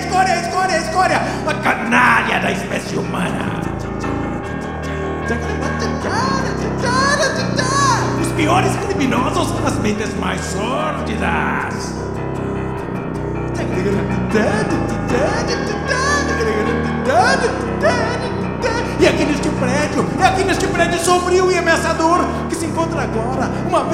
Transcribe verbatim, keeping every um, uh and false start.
escória, a escória, a escória, a canalha da espécie humana. Os piores criminosos, as mentes mais sórdidas. E aqui neste prédio, é aqui neste prédio sombrio e ameaçador que se encontra agora uma